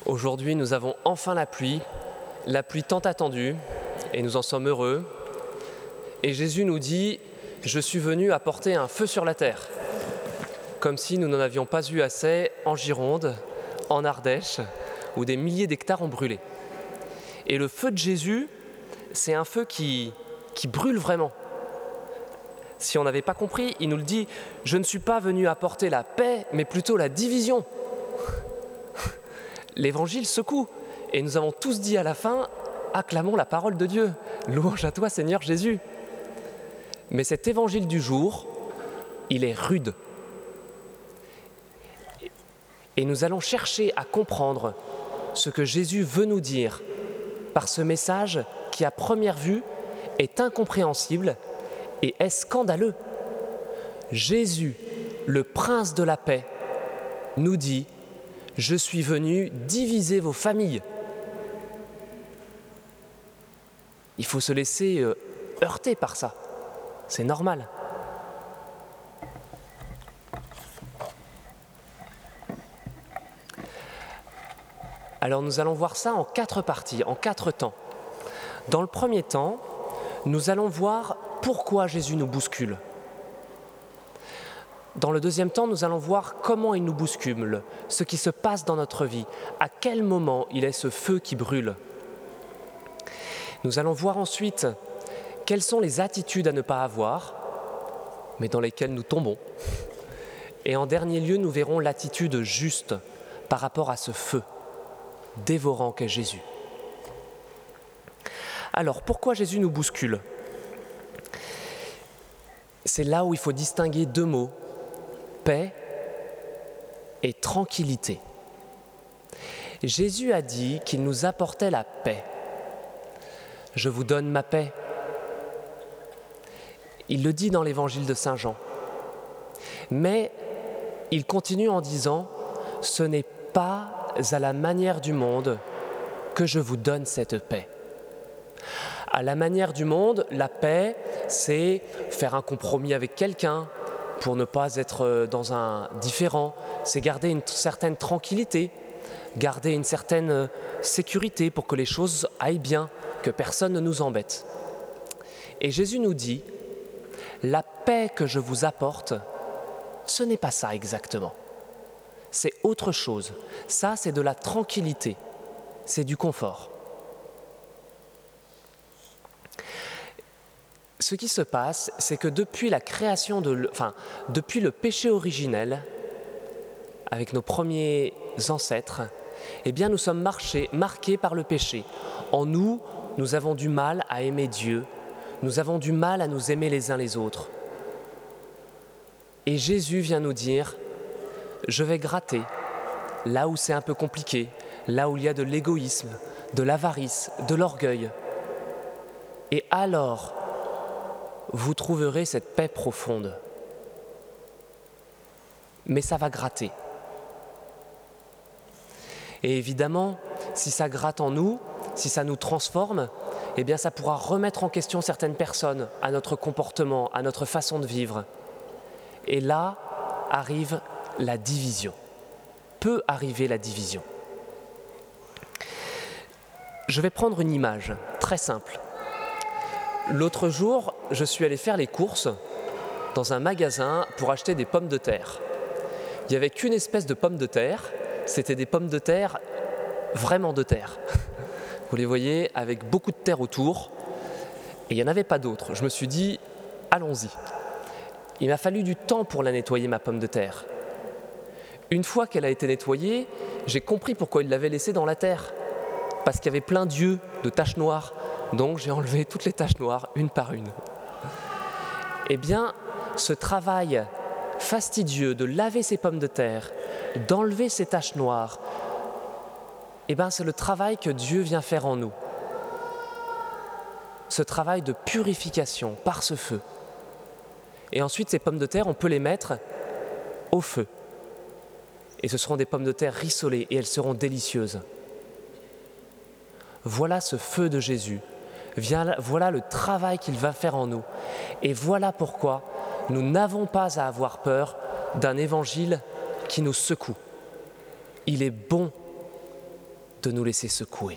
Aujourd'hui, nous avons enfin la pluie tant attendue, et nous en sommes heureux. Et Jésus nous dit « Je suis venu apporter un feu sur la terre », comme si nous n'en avions pas eu assez en Gironde, en Ardèche, où des milliers d'hectares ont brûlé. Et le feu de Jésus, c'est un feu qui brûle vraiment. Si on n'avait pas compris, il nous le dit « Je ne suis pas venu apporter la paix, mais plutôt la division ». L'évangile secoue, et nous avons tous dit à la fin « Acclamons la parole de Dieu, louange à toi Seigneur Jésus ». Mais cet évangile du jour, il est rude. Et nous allons chercher à comprendre ce que Jésus veut nous dire par ce message qui, à première vue, est incompréhensible et est scandaleux. Jésus, le prince de la paix, nous dit « Je suis venu diviser vos familles ». Il faut se laisser heurter par ça, c'est normal. Alors nous allons voir ça en 4 parties, en 4 temps. Dans le premier temps, nous allons voir pourquoi Jésus nous bouscule. Dans le deuxième temps, nous allons voir comment il nous bouscule, ce qui se passe dans notre vie, à quel moment il est ce feu qui brûle. Nous allons voir ensuite quelles sont les attitudes à ne pas avoir, mais dans lesquelles nous tombons. Et en dernier lieu, nous verrons l'attitude juste par rapport à ce feu dévorant qu'est Jésus. Alors, pourquoi Jésus nous bouscule ? C'est là où il faut distinguer 2 mots, paix et tranquillité. Jésus a dit qu'il nous apportait la paix. Je vous donne ma paix. Il le dit dans l'évangile de Saint Jean. Mais il continue en disant « Ce n'est pas à la manière du monde que je vous donne cette paix ». À la manière du monde, la paix, c'est faire un compromis avec quelqu'un pour ne pas être dans un différend, c'est garder une certaine tranquillité, garder une certaine sécurité pour que les choses aillent bien, que personne ne nous embête. Et Jésus nous dit, la paix que je vous apporte, ce n'est pas ça exactement. C'est autre chose. Ça, c'est de la tranquillité, c'est du confort. Ce qui se passe, c'est que depuis la création depuis le péché originel, avec nos premiers ancêtres, eh bien nous sommes marqués par le péché. En nous, nous avons du mal à aimer Dieu, nous avons du mal à nous aimer les uns les autres. Et Jésus vient nous dire, je vais gratter là où c'est un peu compliqué, là où il y a de l'égoïsme, de l'avarice, de l'orgueil. Et alors, vous trouverez cette paix profonde. Mais ça va gratter. Et évidemment, si ça gratte en nous, si ça nous transforme, eh bien ça pourra remettre en question certaines personnes, à notre comportement, à notre façon de vivre. Et là arrive la division. Peut arriver la division. Je vais prendre une image très simple. L'autre jour, je suis allé faire les courses dans un magasin pour acheter des pommes de terre. Il n'y avait qu'une espèce de pommes de terre, c'était des pommes de terre vraiment de terre. Vous les voyez avec beaucoup de terre autour, et il n'y en avait pas d'autres. Je me suis dit, allons-y. Il m'a fallu du temps pour la nettoyer, ma pomme de terre. Une fois qu'elle a été nettoyée, j'ai compris pourquoi il l'avait laissée dans la terre. Parce qu'il y avait plein d'yeux, de taches noires. Donc j'ai enlevé toutes les taches noires, une par une. Eh bien, ce travail fastidieux de laver ces pommes de terre, d'enlever ces taches noires, eh bien, c'est le travail que Dieu vient faire en nous. Ce travail de purification par ce feu. Et ensuite, ces pommes de terre, on peut les mettre au feu. Et ce seront des pommes de terre rissolées et elles seront délicieuses. Voilà ce feu de Jésus. Voilà le travail qu'il va faire en nous. Et voilà pourquoi nous n'avons pas à avoir peur d'un évangile qui nous secoue. Il est bon de nous laisser secouer.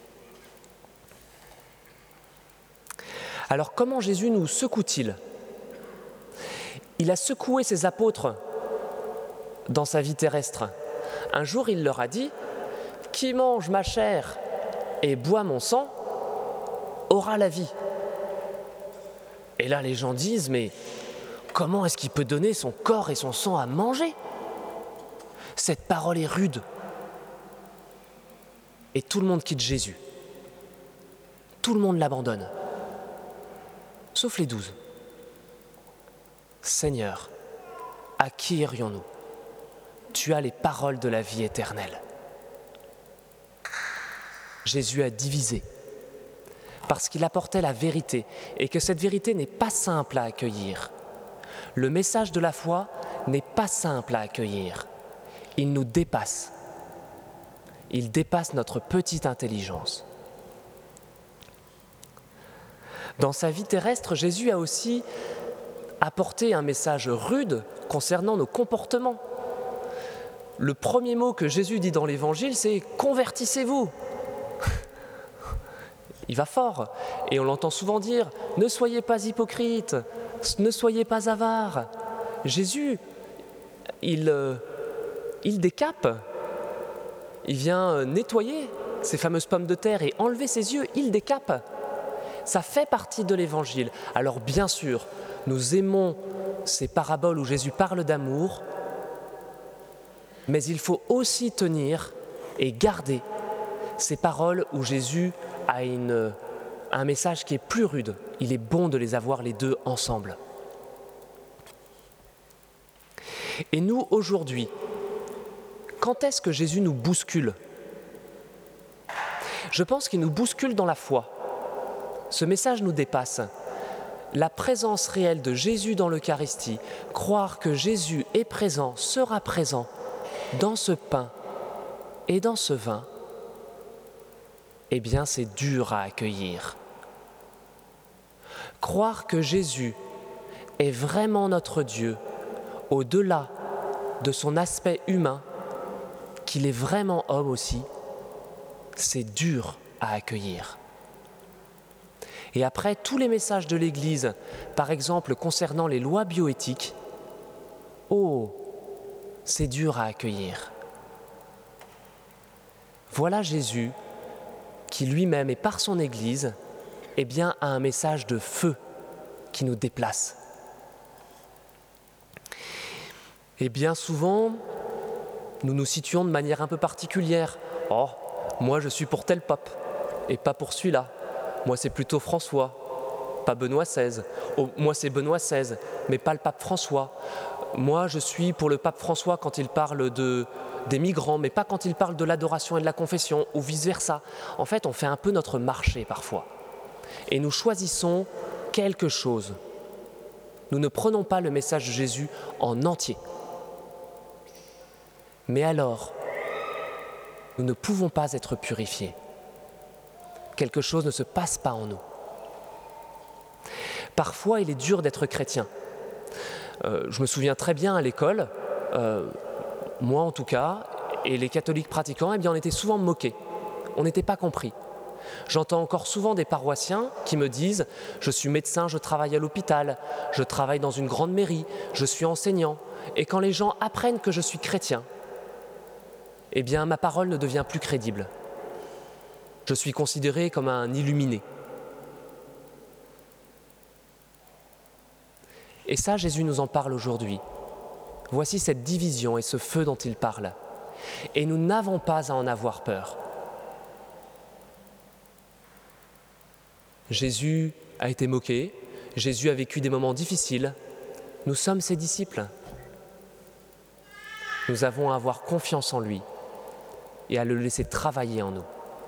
Alors comment Jésus nous secoue-t-il ? Il a secoué ses apôtres dans sa vie terrestre. Un jour, il leur a dit « Qui mange ma chair et boit mon sang aura la vie. » Et là, les gens disent « Mais comment est-ce qu'il peut donner son corps et son sang à manger ? Cette parole est rude. » Et tout le monde quitte Jésus. Tout le monde l'abandonne. Sauf les 12. Seigneur, à qui irions-nous ? Tu as les paroles de la vie éternelle. Jésus a divisé parce qu'il apportait la vérité et que cette vérité n'est pas simple à accueillir. Le message de la foi n'est pas simple à accueillir. Il nous dépasse. Il dépasse notre petite intelligence. Dans sa vie terrestre, Jésus a aussi apporté un message rude concernant nos comportements. Le premier mot que Jésus dit dans l'Évangile, c'est « convertissez-vous ». Il va fort et on l'entend souvent dire « ne soyez pas hypocrites, ne soyez pas avares ». Jésus, il décape, il vient nettoyer ces fameuses pommes de terre et enlever ses yeux, il décape. Ça fait partie de l'Évangile. Alors bien sûr, nous aimons ces paraboles où Jésus parle d'amour, mais il faut aussi tenir et garder ces paroles où Jésus a un message qui est plus rude. Il est bon de les avoir les deux ensemble. Et nous, aujourd'hui, quand est-ce que Jésus nous bouscule ? Je pense qu'il nous bouscule dans la foi. Ce message nous dépasse. La présence réelle de Jésus dans l'Eucharistie, croire que Jésus est présent, sera présent dans ce pain et dans ce vin, eh bien c'est dur à accueillir. Croire que Jésus est vraiment notre Dieu, au-delà de son aspect humain, qu'il est vraiment homme aussi, c'est dur à accueillir. Et après, tous les messages de l'Église, par exemple concernant les lois bioéthiques, oh, c'est dur à accueillir. Voilà Jésus qui lui-même et par son Église, eh bien, a un message de feu qui nous déplace. Et bien souvent, nous nous situons de manière un peu particulière. Oh, moi je suis pour tel pape et pas pour celui-là. Moi, c'est plutôt François, pas Benoît XVI. Oh, moi, c'est Benoît XVI, mais pas le pape François. Moi, je suis pour le pape François quand il parle des migrants, mais pas quand il parle de l'adoration et de la confession, ou vice-versa. En fait, on fait un peu notre marché parfois. Et nous choisissons quelque chose. Nous ne prenons pas le message de Jésus en entier. Mais alors, nous ne pouvons pas être purifiés. Quelque chose ne se passe pas en nous. Parfois, il est dur d'être chrétien. Je me souviens très bien à l'école, moi en tout cas, et les catholiques pratiquants, eh bien, on était souvent moqués. On n'était pas compris. J'entends encore souvent des paroissiens qui me disent « Je suis médecin, je travaille à l'hôpital, je travaille dans une grande mairie, je suis enseignant. » Et quand les gens apprennent que je suis chrétien, eh bien, ma parole ne devient plus crédible. Je suis considéré comme un illuminé. Et ça, Jésus nous en parle aujourd'hui. Voici cette division et ce feu dont il parle. Et nous n'avons pas à en avoir peur. Jésus a été moqué, Jésus a vécu des moments difficiles. Nous sommes ses disciples. Nous avons à avoir confiance en lui et à le laisser travailler en nous.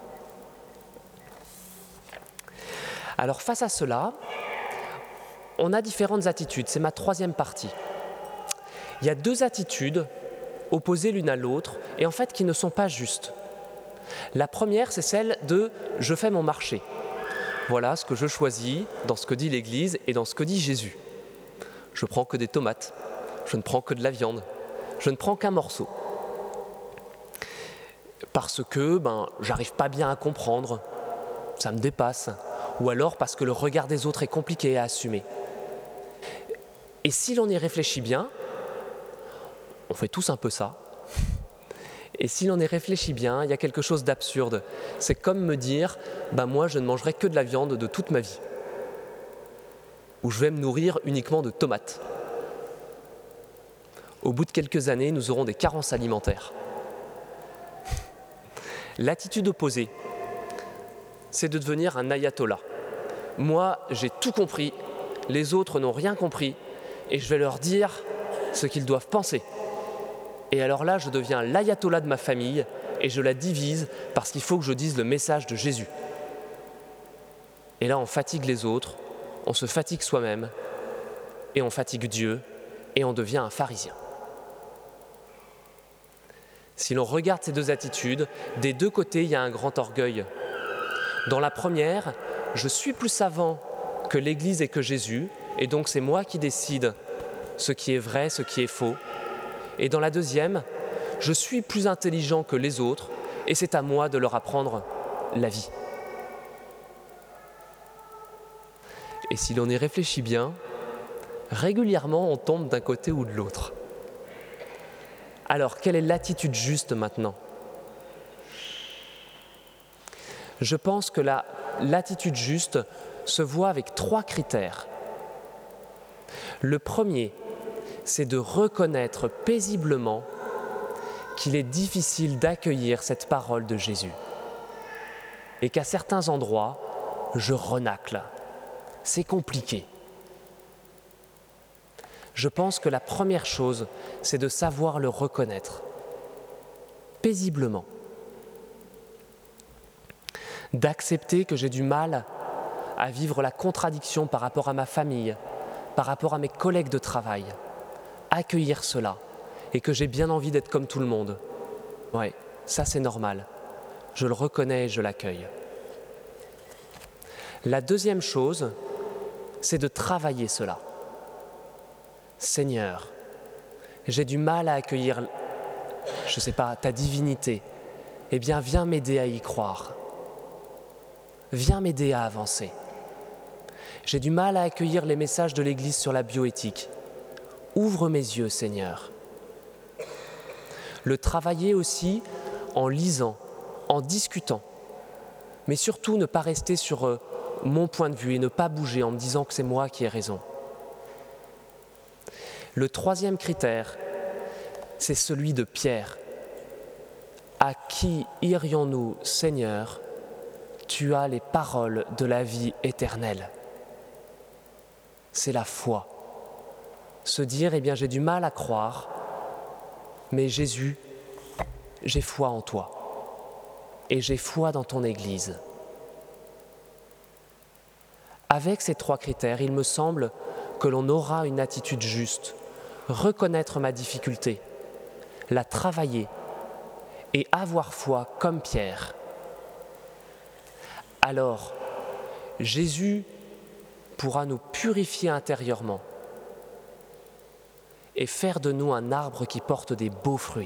Alors face à cela, on a différentes attitudes. C'est ma troisième partie. Il y a deux attitudes opposées l'une à l'autre et en fait qui ne sont pas justes. La première, c'est celle de « je fais mon marché ». Voilà ce que je choisis dans ce que dit l'Église et dans ce que dit Jésus. Je prends que des tomates, je ne prends que de la viande, je ne prends qu'un morceau. parce que j'arrive pas bien à comprendre, ça me dépasse, ou alors parce que le regard des autres est compliqué à assumer. Et si l'on y réfléchit bien, on fait tous un peu ça, et si l'on y réfléchit bien, il y a quelque chose d'absurde. C'est comme me dire, moi je ne mangerai que de la viande de toute ma vie, ou je vais me nourrir uniquement de tomates. Au bout de quelques années, nous aurons des carences alimentaires. L'attitude opposée, c'est de devenir un ayatollah. Moi, j'ai tout compris, les autres n'ont rien compris, et je vais leur dire ce qu'ils doivent penser. Et alors là, je deviens l'ayatollah de ma famille, et je la divise parce qu'il faut que je dise le message de Jésus. Et là, on fatigue les autres, on se fatigue soi-même, et on fatigue Dieu, et on devient un pharisien. Si l'on regarde ces deux attitudes, des deux côtés, il y a un grand orgueil. Dans la première, je suis plus savant que l'Église et que Jésus, et donc c'est moi qui décide ce qui est vrai, ce qui est faux. Et dans la deuxième, je suis plus intelligent que les autres, et c'est à moi de leur apprendre la vie. Et si l'on y réfléchit bien, régulièrement on tombe d'un côté ou de l'autre. Alors, quelle est l'attitude juste maintenant ? Je pense que l'attitude juste se voit avec 3 critères. Le premier, c'est de reconnaître paisiblement qu'il est difficile d'accueillir cette parole de Jésus et qu'à certains endroits, je renacle. C'est compliqué. Je pense que la première chose, c'est de savoir le reconnaître, paisiblement. D'accepter que j'ai du mal à vivre la contradiction par rapport à ma famille, par rapport à mes collègues de travail. Accueillir cela, et que j'ai bien envie d'être comme tout le monde. Ouais, ça c'est normal. Je le reconnais et je l'accueille. La deuxième chose, c'est de travailler cela. Seigneur, j'ai du mal à accueillir, ta divinité. Eh bien, viens m'aider à y croire. Viens m'aider à avancer. J'ai du mal à accueillir les messages de l'Église sur la bioéthique. Ouvre mes yeux, Seigneur. Le travailler aussi en lisant, en discutant, mais surtout ne pas rester sur mon point de vue et ne pas bouger en me disant que c'est moi qui ai raison. Le troisième critère, c'est celui de Pierre. À qui irions-nous, Seigneur ? Tu as les paroles de la vie éternelle. C'est la foi. Se dire, j'ai du mal à croire, mais Jésus, j'ai foi en toi. Et j'ai foi dans ton Église. Avec ces 3 critères, il me semble que l'on aura une attitude juste. Reconnaître ma difficulté, la travailler et avoir foi comme Pierre. Alors, Jésus pourra nous purifier intérieurement et faire de nous un arbre qui porte des beaux fruits.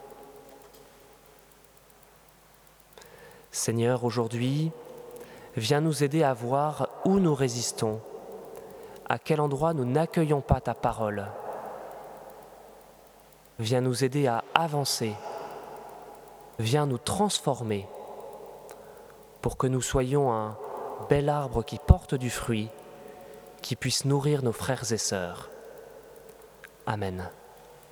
Seigneur, aujourd'hui, viens nous aider à voir où nous résistons, à quel endroit nous n'accueillons pas ta parole. Viens nous aider à avancer, viens nous transformer pour que nous soyons un bel arbre qui porte du fruit, qui puisse nourrir nos frères et sœurs. Amen.